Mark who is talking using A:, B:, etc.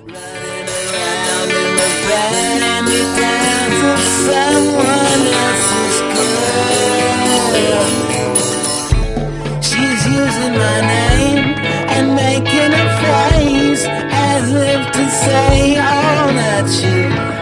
A: Running around in the hand-me-downs of someone else's girl. She's using my name and making a face as if to say all that she